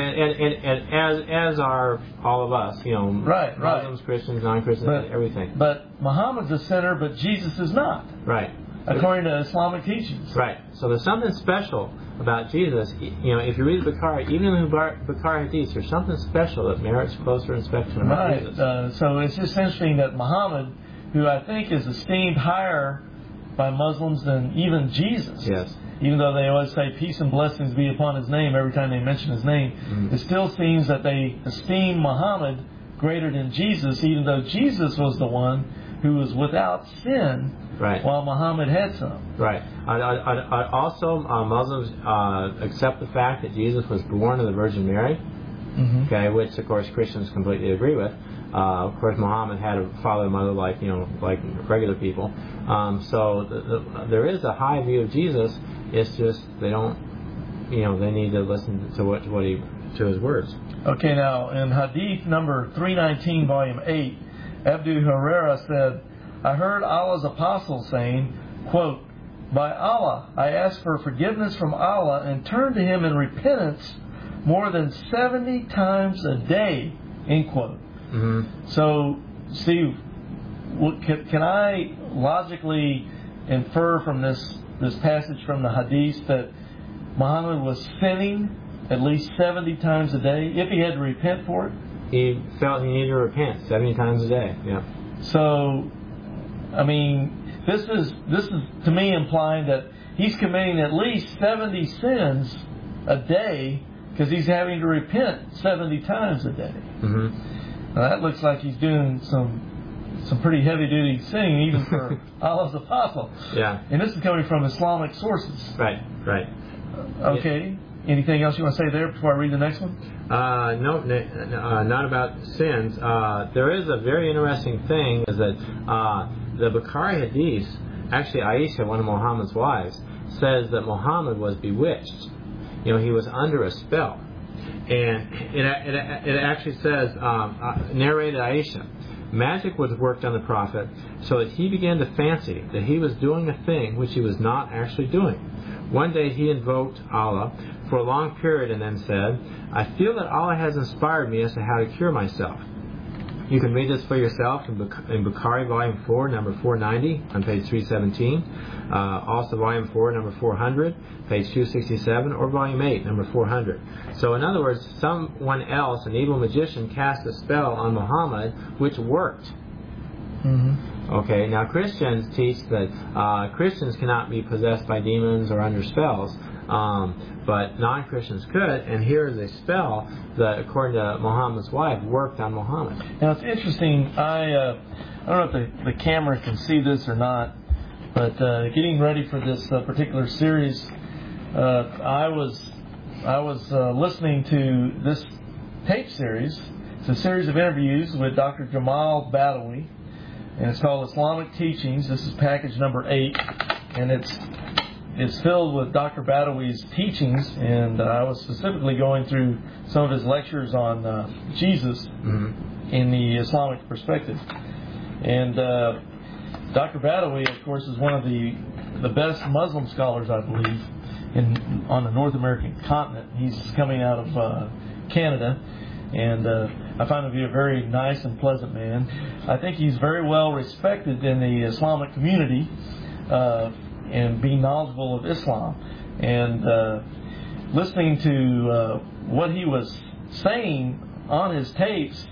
Speaker 2: And as are all of us, Muslims, Christians, non-Christians, everything.
Speaker 1: But Muhammad's a sinner, but Jesus is not.
Speaker 2: Right.
Speaker 1: According to Islamic teachings.
Speaker 2: Right. So there's something special about Jesus. If you read the Bukhari, even in the Bukhari Hadith, there's something special that merits closer inspection about Jesus.
Speaker 1: So it's just interesting that Muhammad, who I think is esteemed higher by Muslims than even Jesus.
Speaker 2: Yes.
Speaker 1: Even though they always say peace and blessings be upon his name every time they mention his name, it still seems that they esteem Muhammad greater than Jesus, even though Jesus was the one who was without sin, while Muhammad had some.
Speaker 2: Right. Also, Muslims accept the fact that Jesus was born of the Virgin Mary, okay, which of course Christians completely agree with. Of course, Muhammad had a father and mother like regular people. So there is a high view of Jesus. It's just they don't, they need to listen to to his words. Okay,
Speaker 1: now in Hadith number 319, volume 8, Abu Hurairah said, I heard Allah's apostle saying, quote, by Allah, I ask for forgiveness from Allah and turn to Him in repentance more than 70 times a day, end quote. So, Steve, can I logically infer from this passage from the Hadith that Muhammad was sinning at least 70 times a day if he had to repent for it?
Speaker 2: He felt he needed to repent 70 times a day. Yeah.
Speaker 1: So, I mean, this is to me implying that he's committing at least 70 sins a day because he's having to repent 70 times a day. Now that looks like he's doing some pretty heavy duty sinning even for Allah's apostle.
Speaker 2: Yeah.
Speaker 1: And this is coming from Islamic sources.
Speaker 2: Right.
Speaker 1: Okay. Yeah. Anything else you want to say there before I read the next one?
Speaker 2: No, not about sins. There is a very interesting thing is that the Bukhari Hadith, actually Aisha, one of Muhammad's wives, says that Muhammad was bewitched. He was under a spell. And it actually says, narrated Aisha, magic was worked on the Prophet so that he began to fancy that he was doing a thing which he was not actually doing. One day he invoked Allah for a long period and then said, I feel that Allah has inspired me as to how to cure myself. You can read this for yourself in Bukhari, Volume 4, number 490, on page 317. Also Volume 4, number 400, page 267, or Volume 8, number 400. So in other words, someone else, an evil magician, cast a spell on Muhammad, which worked. Okay, now Christians teach that Christians cannot be possessed by demons or under spells. But non-Christians could, and here is a spell that, according to Muhammad's wife, worked on Muhammad.
Speaker 1: Now it's interesting. I don't know if the camera can see this or not, but getting ready for this particular series, I was listening to this tape series. It's a series of interviews with Dr. Jamal Badawi, and it's called Islamic Teachings. This is package number 8, and it's filled with Dr. Badawi's teachings, and I was specifically going through some of his lectures on Jesus in the Islamic perspective. And Dr. Badawi, of course, is one of the best Muslim scholars, I believe, on the North American continent. He's coming out of Canada, And I find him to be a very nice and pleasant man. I think he's very well respected in the Islamic community and being knowledgeable of Islam. And listening to what he was saying on his tapes,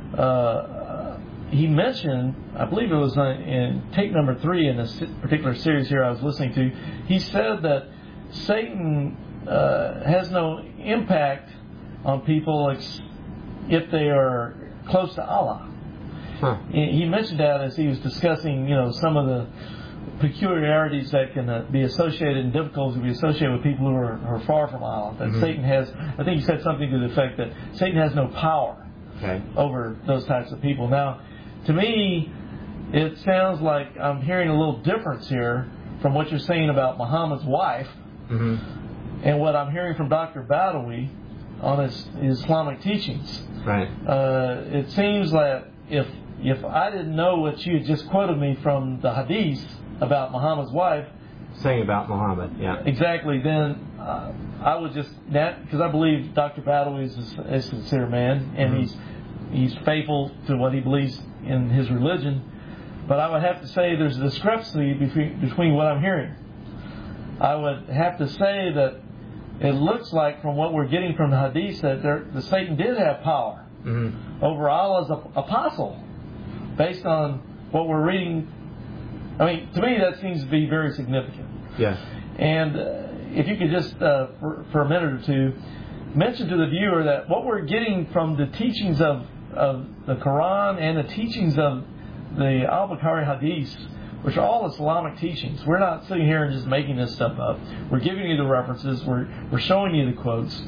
Speaker 1: he mentioned, I believe it was in tape number 3 in this particular series here I was listening to, he said that Satan has no impact on people if they are close to Allah.
Speaker 2: Huh.
Speaker 1: He mentioned that as he was discussing, some of the peculiarities that can be associated and difficulties to be associated with people who are far from Allah. That Satan has, I think he said something to the effect that Satan has no power over those types of people. Now, to me, it sounds like I'm hearing a little difference here from what you're saying about Muhammad's wife and what I'm hearing from Dr. Badawi on his Islamic teachings.
Speaker 2: Right.
Speaker 1: It seems that if I didn't know what you had just quoted me from the hadith about Muhammad's wife,
Speaker 2: saying about Muhammad, yeah.
Speaker 1: Exactly, then I would just, because I believe Dr. Badawi is a sincere man, and he's faithful to what he believes in his religion, but I would have to say there's a discrepancy between what I'm hearing. I would have to say that it looks like from what we're getting from the hadith that Satan did have power over Allah's apostle, based on what we're reading. I mean, to me that seems to be very significant.
Speaker 2: Yes.
Speaker 1: And if you could just, for a minute or two, mention to the viewer that what we're getting from the teachings of the Quran and the teachings of the Al-Bukhari hadiths, which are all Islamic teachings. We're not sitting here and just making this stuff up. We're giving you the references. We're showing you the quotes.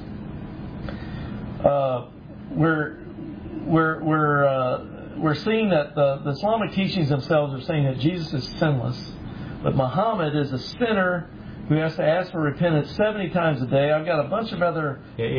Speaker 1: We're seeing that the Islamic teachings themselves are saying that Jesus is sinless, but Muhammad is a sinner who has to ask for repentance 70 times a day. I've got a bunch of other...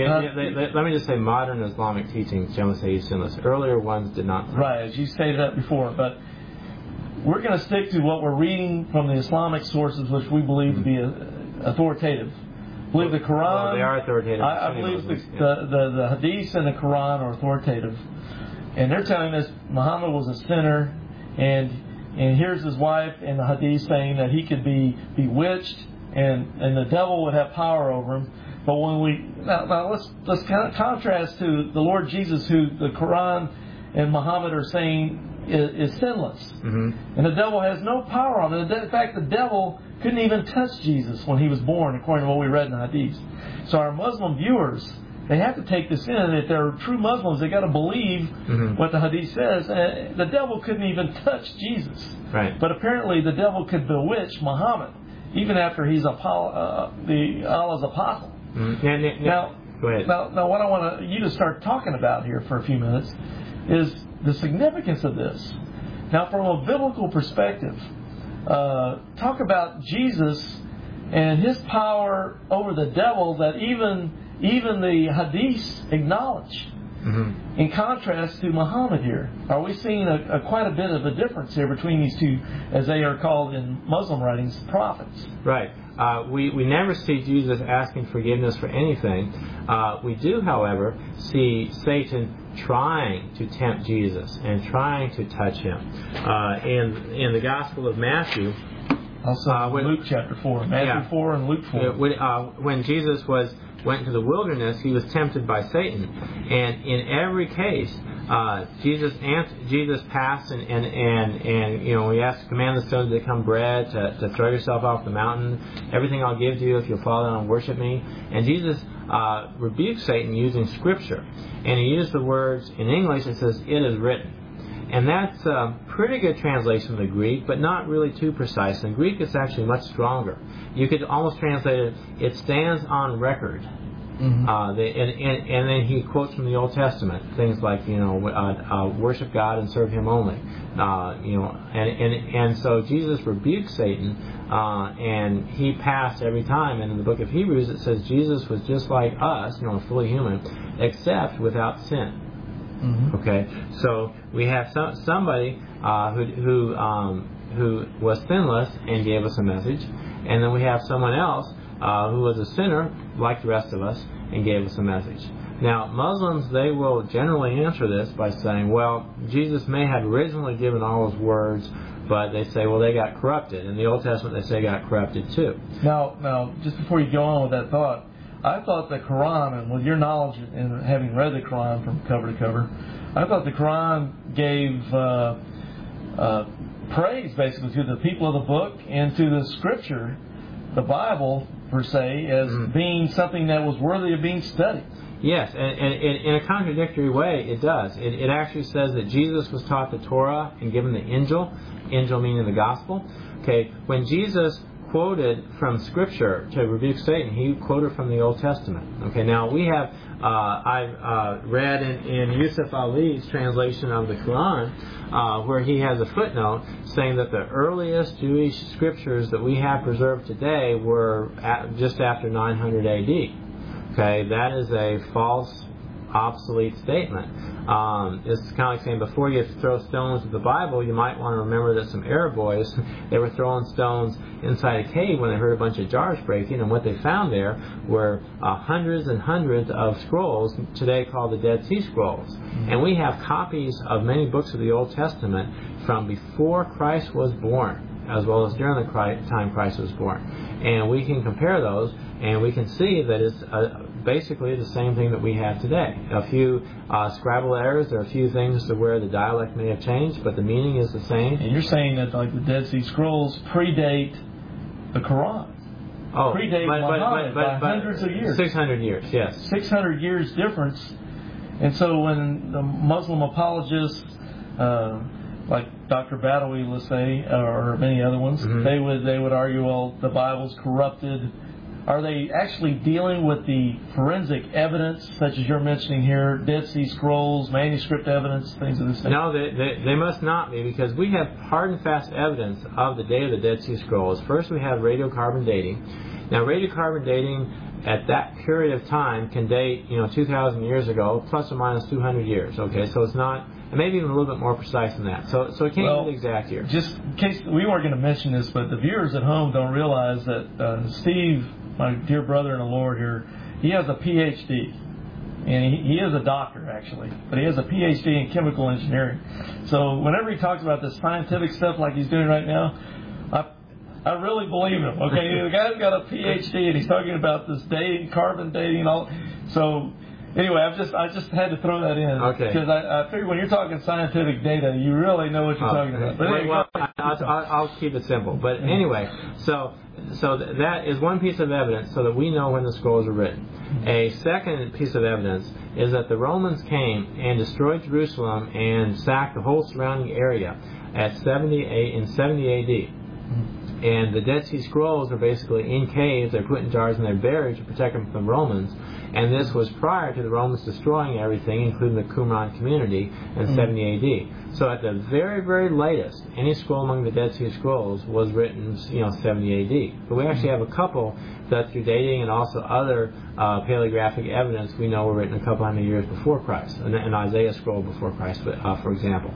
Speaker 2: let me just say, modern Islamic teachings generally say he's sinless. Earlier ones did not.
Speaker 1: Right, as you stated that before. But we're going to stick to what we're reading from the Islamic sources, which we believe to be authoritative. I believe the Quran...
Speaker 2: Well, they are authoritative.
Speaker 1: I believe the Hadiths and the Quran are authoritative. And they're telling us Muhammad was a sinner, and here's his wife in the Hadith saying that he could be bewitched, and the devil would have power over him. But when let's contrast to the Lord Jesus, who the Quran and Muhammad are saying is sinless, and the devil has no power on him. In fact, the devil couldn't even touch Jesus when he was born, according to what we read in the Hadith. So our Muslim viewers, they have to take this in. If they're true Muslims, they got to believe what the Hadith says. The devil couldn't even touch Jesus,
Speaker 2: right?
Speaker 1: But apparently, the devil could bewitch Muhammad, even after he's Allah's apostle. Now,
Speaker 2: go ahead.
Speaker 1: Now, what I want you to start talking about here for a few minutes is the significance of this. Now, from a biblical perspective, talk about Jesus and his power over the devil that even the Hadiths acknowledge. In contrast to Muhammad here, are we seeing quite a bit of a difference here between these two, as they are called in Muslim writings, prophets?
Speaker 2: Right. We never see Jesus asking forgiveness for anything. We do, however, see Satan trying to tempt Jesus and trying to touch him. In the Gospel of Matthew,
Speaker 1: also Luke chapter 4, Matthew 4 and Luke 4.
Speaker 2: When Jesus went into the wilderness, he was tempted by Satan, and in every case, Jesus passed and he asked to command the stones to become bread, to throw yourself off the mountain. Everything I'll give to you if you'll fall down and worship me. And Jesus rebuked Satan using Scripture, and he used the words in English. It says, "It is written." And that's a pretty good translation of the Greek, but not really too precise. In Greek, it's actually much stronger. You could almost translate it, "It stands on record." And then he quotes from the Old Testament things like, worship God and serve Him only. And so Jesus rebuked Satan, and he passed every time. And in the book of Hebrews, it says Jesus was just like us, fully human, except without sin. Okay, so we have somebody who was sinless and gave us a message, and then we have someone else who was a sinner like the rest of us and gave us a message. Now, Muslims, they will generally answer this by saying, well, Jesus may have originally given all his words, but they say, well, they got corrupted. In the Old Testament, they say got corrupted too.
Speaker 1: Now, just before you go on with that thought, I thought the Quran, and with your knowledge and having read the Quran from cover to cover, I thought the Quran gave praise basically to the people of the book and to the Scripture, the Bible per se, as being something that was worthy of being studied.
Speaker 2: Yes, and in a contradictory way, it does. It actually says that Jesus was taught the Torah and given the Injil meaning the gospel. Okay, when Jesus quoted from Scripture to rebuke Satan, he quoted from the Old Testament. Okay, now we have, I've read in Yusuf Ali's translation of the Quran, where he has a footnote saying that the earliest Jewish scriptures that we have preserved today were just after 900 A.D. Okay, that is a false, obsolete statement. It's kind of like saying before you throw stones at the Bible, you might want to remember that some Arab boys, they were throwing stones inside a cave when they heard a bunch of jars breaking, and what they found there were hundreds and hundreds of scrolls, today called the Dead Sea Scrolls. And we have copies of many books of the Old Testament from before Christ was born, as well as during the time Christ was born. And we can compare those, and we can see that it's basically the same thing that we have today. A few Scrabble errors, there are a few things to where the dialect may have changed, but the meaning is the same.
Speaker 1: And you're saying that like the Dead Sea Scrolls predate the Quran. Predate Muhammad by hundreds of years.
Speaker 2: 600 years, yes.
Speaker 1: 600 years difference. And so when the Muslim apologists, like Dr. Badawi, let's say, or many other ones, they would argue, well, the Bible's corrupted. Are they actually dealing with the forensic evidence, such as you're mentioning here, Dead Sea Scrolls, manuscript evidence, things of this nature?
Speaker 2: No, they must not be, because we have hard and fast evidence of the date of the Dead Sea Scrolls. First, we have radiocarbon dating. Now, radiocarbon dating at that period of time can date, 2,000 years ago, plus or minus 200 years. Okay, so it's not, and maybe even a little bit more precise than that. So it can't be the exact year.
Speaker 1: Just in case we weren't going to mention this, but the viewers at home don't realize that Steve, my dear brother in the Lord here, he has a PhD. And he is a doctor, actually. But he has a PhD in chemical engineering. So whenever he talks about this scientific stuff like he's doing right now, I really believe him. Okay, the guy's got a PhD and he's talking about this dating, carbon dating and all. So anyway, I just had to throw that in.
Speaker 2: Okay.
Speaker 1: Because I figure when you're talking scientific data, you really know what you're talking about. But anyway,
Speaker 2: I'll keep it simple. But anyway, so that is one piece of evidence so that we know when the scrolls were written. A second piece of evidence is that the Romans came and destroyed Jerusalem and sacked the whole surrounding area in 70 A.D. And the Dead Sea Scrolls are basically in caves. They're put in jars and they're buried to protect them from the Romans. And this was prior to the Romans destroying everything, including the Qumran community, in 70 A.D. So at the very, very latest, any scroll among the Dead Sea Scrolls was written, 70 A.D. But we actually have a couple that through dating and also other paleographic evidence we know were written a couple hundred years before Christ. An Isaiah scroll before Christ, for example.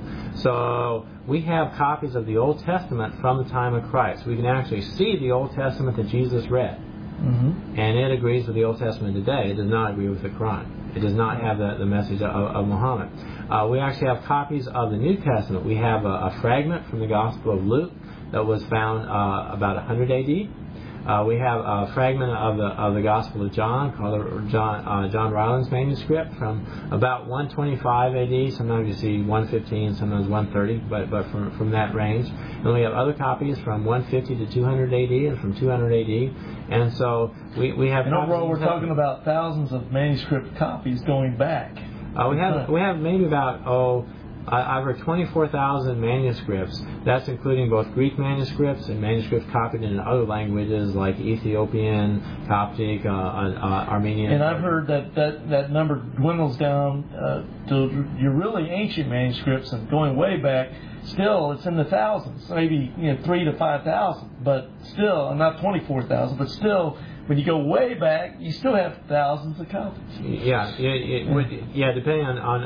Speaker 2: So we have copies of the Old Testament from the time of Christ. We can actually see the Old Testament that Jesus read. And it agrees with the Old Testament today. It does not agree with the Quran. It does not have the message of Muhammad. We actually have copies of the New Testament. We have a fragment from the Gospel of Luke that was found about 100 A.D. We have a fragment of the Gospel of John called John Ryland's manuscript from about 125 A.D. Sometimes you see 115, sometimes 130, but from that range. And we have other copies from 150 to 200 A.D. and from 200 A.D. And so we have.
Speaker 1: And overall, we're talking about thousands of manuscript copies going back.
Speaker 2: We have maybe about over 24,000 manuscripts. That's including both Greek manuscripts and manuscripts copied in other languages like Ethiopian, Coptic, Armenian.
Speaker 1: And I've heard that number dwindles down to your really ancient manuscripts, and going way back, still it's in the thousands, maybe 3,000 to 5,000, but still, not 24,000, but still. When you go way back, you still have thousands of copies.
Speaker 2: Yeah, depending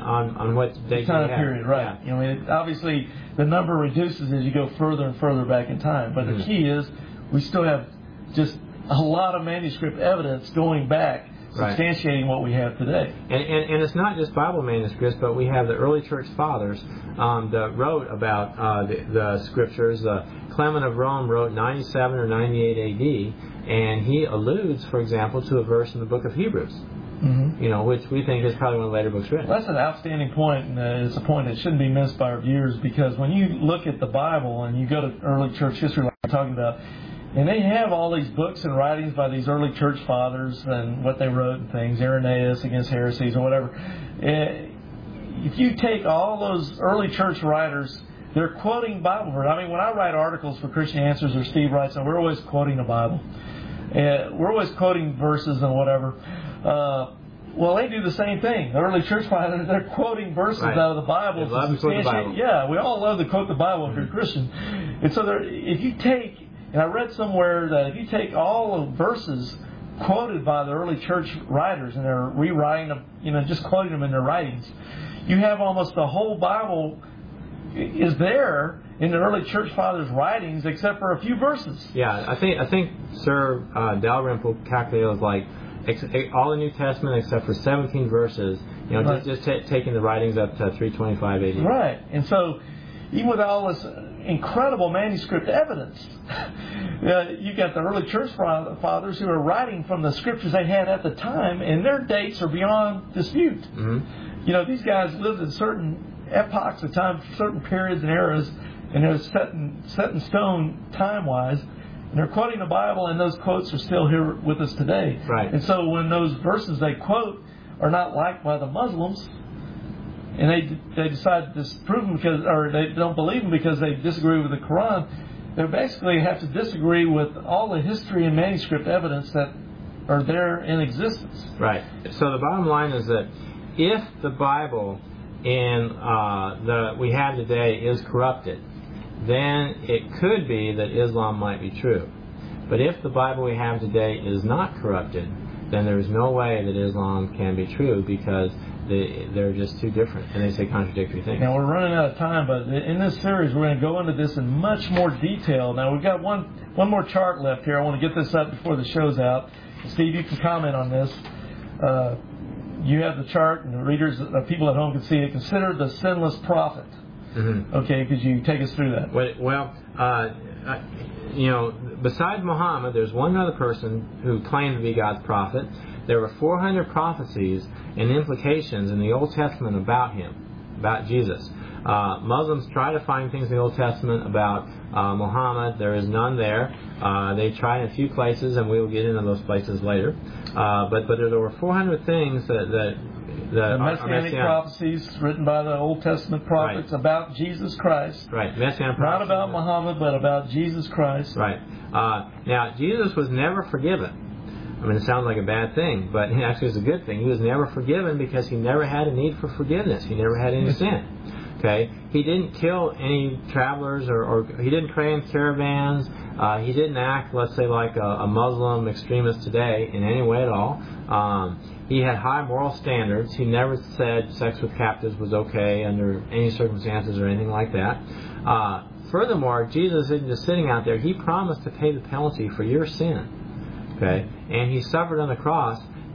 Speaker 2: on what date
Speaker 1: time period, right? Yeah. Obviously, the number reduces as you go further and further back in time. But the key is, we still have just a lot of manuscript evidence going back substantiating what we have today.
Speaker 2: And it's not just Bible manuscripts, but we have the early church fathers that wrote about the scriptures. Clement of Rome wrote 97 or 98 A.D., and he alludes, for example, to a verse in the book of Hebrews. Mm-hmm. Which we think is probably one of the later books written.
Speaker 1: Well, that's an outstanding point, and it's a point that shouldn't be missed by our viewers, because when you look at the Bible and you go to early church history, like we're talking about, and they have all these books and writings by these early church fathers and what they wrote and things, Irenaeus against heresies or whatever. If you take all those early church writers, they're quoting Bible verses. I mean, when I write articles for Christian Answers or Steve writes them, we're always quoting the Bible. We're always quoting verses and whatever. Well, they do the same thing. The early church fathers, they're quoting verses out of the Bible.
Speaker 2: They love to quote the Bible.
Speaker 1: Yeah, we all love to quote the Bible if you're a Christian. And so if you take, and I read somewhere that if you take all the verses quoted by the early church writers and they're rewriting them, just quoting them in their writings, you have almost the whole Bible is there in the early church fathers' writings, except for a few verses.
Speaker 2: Yeah, I think Sir Dalrymple calculated it was like all the New Testament except for 17 verses.
Speaker 1: Right.
Speaker 2: just taking the writings up to 325 AD.
Speaker 1: Right, and so even with all this incredible manuscript evidence, you got the early church fathers who are writing from the scriptures they had at the time, and their dates are beyond dispute. Mm-hmm. These guys lived in certain epochs of time, certain periods and eras, and they're set in stone time-wise, and they're quoting the Bible, and those quotes are still here with us today.
Speaker 2: Right.
Speaker 1: And so when those verses they quote are not liked by the Muslims, and they decide to disprove them or they don't believe them because they disagree with the Quran, they basically have to disagree with all the history and manuscript evidence that are there in existence.
Speaker 2: Right. So the bottom line is that if the Bible we have today is corrupted, then it could be that Islam might be true. But if the Bible we have today is not corrupted, then there is no way that Islam can be true, because they're just too different, and they say contradictory things.
Speaker 1: Now, we're running out of time, but in this series, we're going to go into this in much more detail. Now, we've got one more chart left here. I want to get this up before the show's out. Steve, you can comment on this. You have the chart, and the readers, people at home can see it. Consider the sinless prophet. Mm-hmm. Okay, could you take us through that?
Speaker 2: Well, besides Muhammad, there's one other person who claimed to be God's prophet. There were 400 prophecies and implications in the Old Testament about him, about Jesus. Muslims try to find things in the Old Testament about Muhammad. There is none there. They tried in a few places, and we will get into those places later. But there were 400 things that
Speaker 1: the Messianic prophecies written by the Old Testament prophets about Jesus Christ.
Speaker 2: Right. Messianic prophecies.
Speaker 1: Not about Muhammad, but about Jesus Christ.
Speaker 2: Right. Now, Jesus was never forgiven. I mean, it sounds like a bad thing, but actually it's a good thing. He was never forgiven because he never had a need for forgiveness. He never had any sin. Okay? He didn't kill any travelers or he didn't pray in caravans. He didn't act, let's say, like a Muslim extremist today in any way at all. He had high moral standards. He never said sex with captives was okay under any circumstances or anything like that. Furthermore, Jesus isn't just sitting out there. He promised to pay the penalty for your sin. Okay, and he suffered on the cross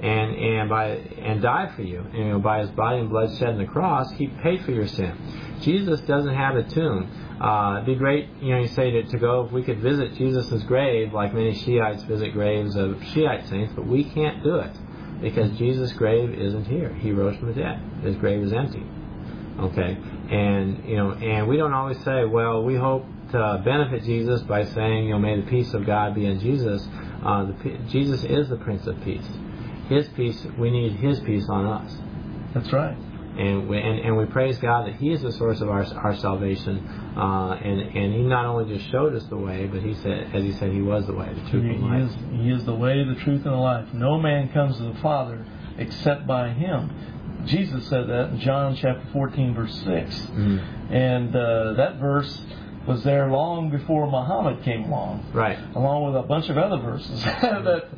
Speaker 2: and died for you. And by his body and blood shed on the cross, he paid for your sin. Jesus doesn't have a tomb. It'd be great, you say to go, if we could visit Jesus' grave, like many Shiites visit graves of Shiite saints, but we can't do it because Jesus' grave isn't here. He rose from the dead. His grave is empty. Okay, and we don't always say, well, we hope to benefit Jesus by saying, may the peace of God be in Jesus. Jesus is the Prince of Peace. His peace, we need His peace on us.
Speaker 1: That's right.
Speaker 2: And we praise God that He is the source of our salvation. And He not only just showed us the way, but He said, as He said, He was the way, the truth, and the life.
Speaker 1: He is the way, the truth, and the life. No man comes to the Father except by Him. Jesus said that in John chapter 14, verse 6. Mm-hmm. And that verse was there long before Muhammad came along. Right. Along with a bunch of other verses that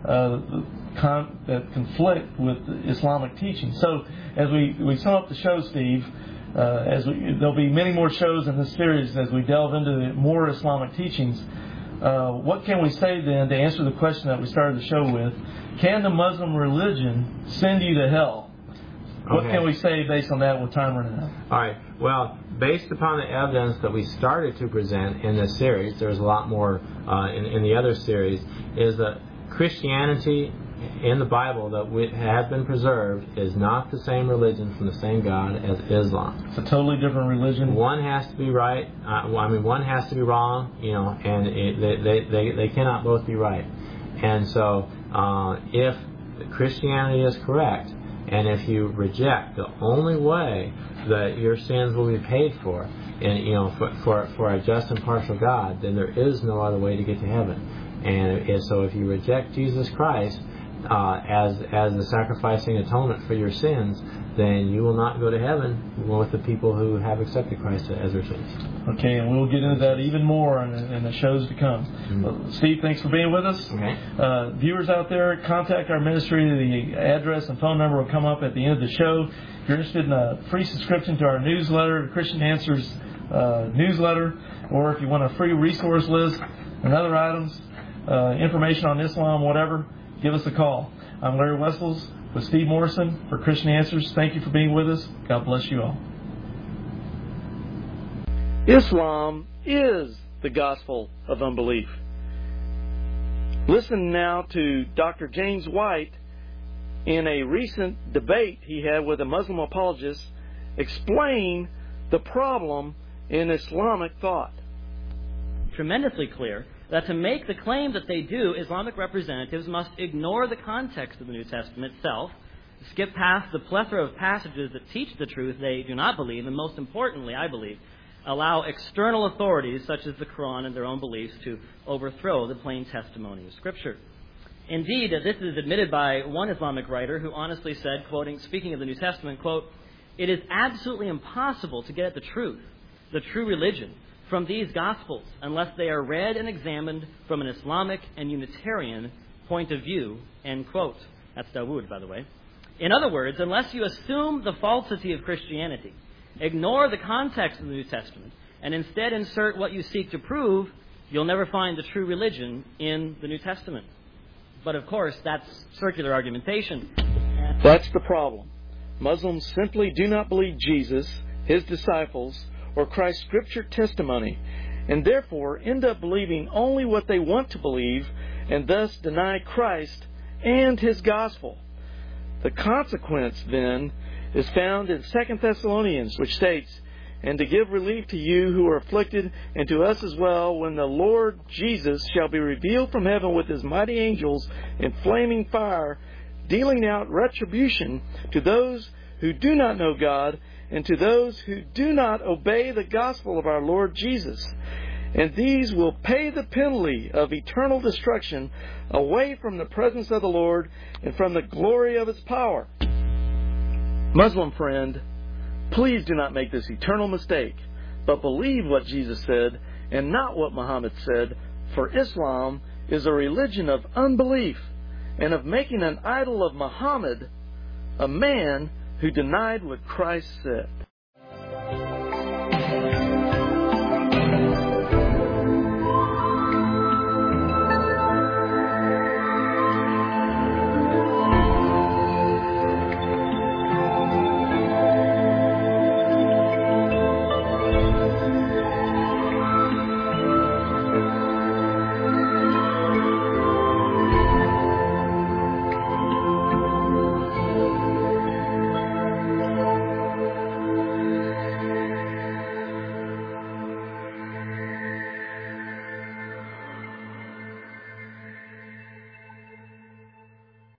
Speaker 1: conflict with Islamic teaching. So as we sum up the show, Steve, there'll be many more shows in this series as we delve into more Islamic teachings. what can we say then to answer the question that we started the show with? Can the Muslim religion send you to hell? What can we say based on that with time running out?
Speaker 2: All right. Well, based upon the evidence that we started to present in this series, there's a lot more in the other series, is that Christianity in the Bible that has been preserved is not the same religion from the same God as Islam.
Speaker 1: It's a totally different religion.
Speaker 2: One has to be right. One has to be wrong, and they cannot both be right. And so, if Christianity is correct, and if you reject the only way that your sins will be paid for, and for a just and partial God, then there is no other way to get to heaven. And so, if you reject Jesus Christ as the sacrificing atonement for your sins, then you will not go to heaven with the people who have accepted Christ as their Savior.
Speaker 1: Okay, and we'll get into that even more in the shows to come.
Speaker 2: Mm-hmm.
Speaker 1: Steve, thanks for being with us.
Speaker 2: Okay.
Speaker 1: Viewers out there, contact our ministry. The address and phone number will come up at the end of the show. If you're interested in a free subscription to our newsletter, the Christian Answers newsletter, or if you want a free resource list and other items, information on Islam, whatever, give us a call. I'm Larry Wessels with Steve Morrison for Christian Answers. Thank you for being with us. God bless you all. Islam is the gospel of unbelief. Listen now to Dr. James White in a recent debate he had with a Muslim apologist explain the problem in Islamic thought.
Speaker 3: Tremendously clear that to make the claim that they do, Islamic representatives must ignore the context of the New Testament itself, skip past the plethora of passages that teach the truth they do not believe, and most importantly, I believe, allow external authorities such as the Quran and their own beliefs to overthrow the plain testimony of Scripture. Indeed, this is admitted by one Islamic writer who honestly said, quoting, speaking of the New Testament, quote, "It is absolutely impossible to get at the true religion, from these Gospels unless they are read and examined from an Islamic and Unitarian point of view," end quote. That's Dawood, by the way. In other words, unless you assume the falsity of Christianity, ignore the context of the New Testament, and instead insert what you seek to prove, you'll never find the true religion in the New Testament. But of course, that's circular argumentation.
Speaker 1: That's the problem. Muslims simply do not believe Jesus, his disciples, or Christ's Scripture testimony, and therefore end up believing only what they want to believe, and thus deny Christ and his gospel. The consequence, then, is found in 2 Thessalonians, which states, "And to give relief to you who are afflicted, and to us as well, when the Lord Jesus shall be revealed from heaven with his mighty angels in flaming fire, dealing out retribution to those who do not know God, and to those who do not obey the gospel of our Lord Jesus. And these will pay the penalty of eternal destruction away from the presence of the Lord and from the glory of his power." Muslim friend, please do not make this eternal mistake, but believe what Jesus said and not what Muhammad said, for Islam is a religion of unbelief and of making an idol of Muhammad, a man who denied what Christ said.